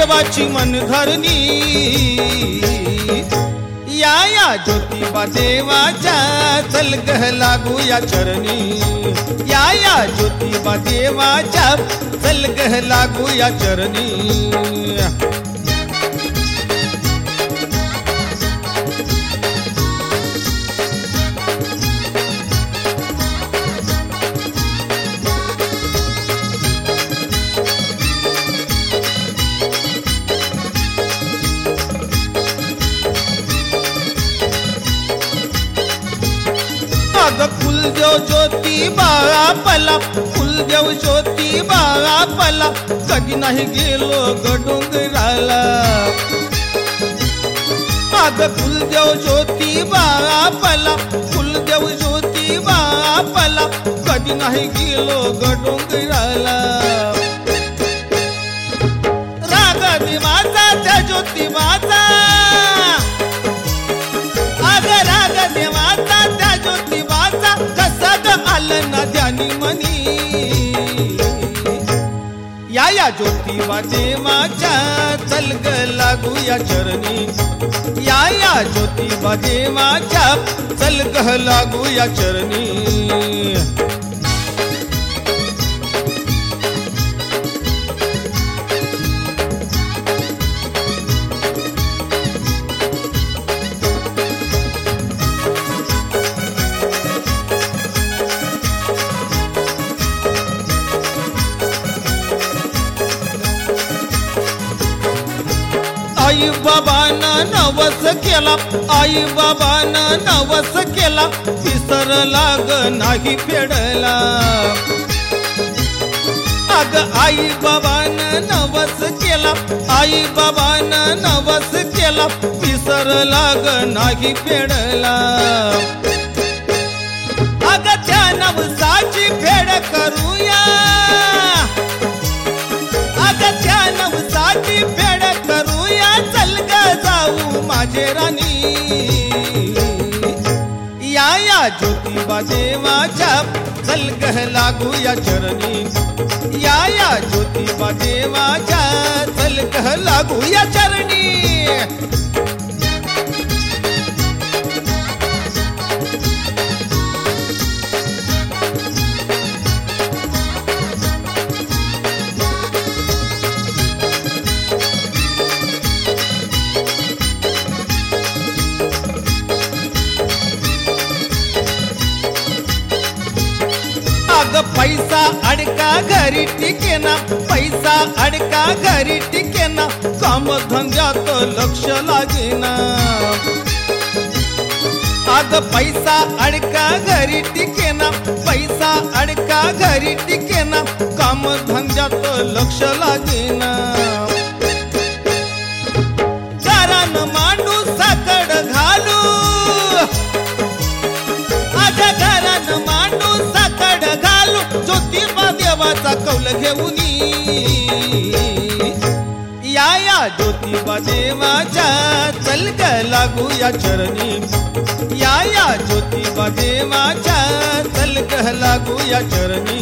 देवाची मनधरणी या ज्योतिबा देवाच्या चल गह लागूया चरणी या ज्योतिबा देवाच्या चल गह लागूया चरणी कुलदेव ज्योती बाळापला कुलदेव ज्योती बाळापला कधी नाही गेलो गडोंगराला अग कुलदेव ज्योती बाळापला कुलदेव ज्योती बाळापला कधी नाही गेलो गडोंगराला राग देवाचा त्या ज्योतिबाचा अग राग देवाचा त्या ज्योतिबाचा कसा ग आलं ना ध्यानी मनी या ज्योतिबा देवाच्या चल ग लागूया चरणी या ज्योतिबा देवाच्या चल ग लागूया चरणी आई बाबानं नवस केला आई बाबानं नवस केला विसरला ग नाही फेडला अग आई बाबानं नवस केला आई बाबानं नवस केला विसरला ग नाही फेडला अग त्या नवसाची फेड करूया अग त्या नवसाची फेड करूया चल ग जाऊ माझे राणी या ज्योतिबा देवाच्या चल ग लागूया चरणी या ज्योतिबा देवाच्या चल ग लागूया चरणी पैसा अडका घरी टिकेना पैसा अडका घरी टिकेना काम धंद्यात लक्ष लागेना अग पैसा अडका घरी टिकेना पैसा अडका घरी टिकेना काम धंद्यात लक्ष लागेना कारण मांडू साकड घालू अग कारण मांडू साकड घालू ज्योतिबा देवाचा कौल घेऊनी या ज्योतिबा देवाच्या चल ग लागूया चरणी या ज्योतिबा देवाच्या चल ग लागूया चरणी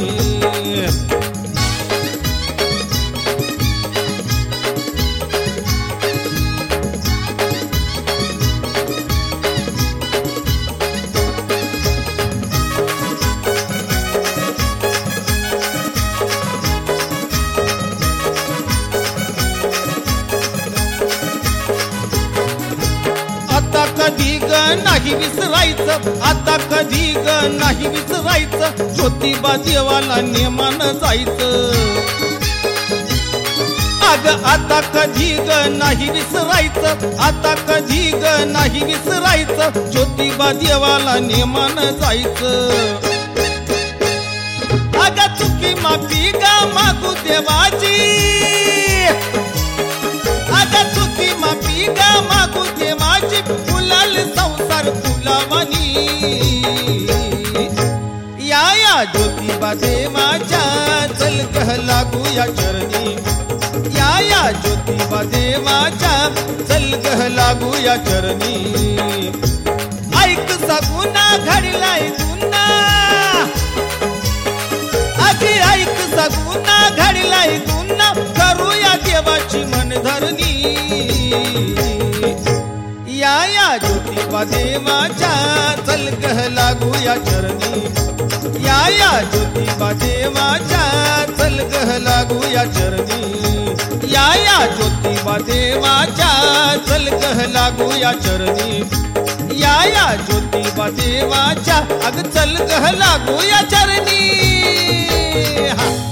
कधी ग नाही विसरायचं आता कधी ग नाही विसरायचं ज्योतिबा देवाला नेमान जायचं अग आता कधी ग नाही विसरायचं आता कधी ग नाही विसरायचं ज्योतिबा देवाला नेमान जायचं अग चुकी माफी ग मागू देवाची अग चुकी माफी ग मागू देवाची फुलाल संसार फुलावानी या ज्योतिबा देवाच्या चल ग लागूया चरणी या ज्योतिबा देवाच्या चल ग लागूया चरणी ऐक सगुना घडलाय गुन्हा अगदी ऐक सगुना घडलाय गुन्हा करूया देवाची मनधरणी लागूया चरणी या ज्योतिबा देवाच्या चल गह लागूया चरणी या ज्योतिबा देवाच्या चल गह लागूया चरणी या ज्योतिबा देवाच्या अग चल गह लागूया चरणी हा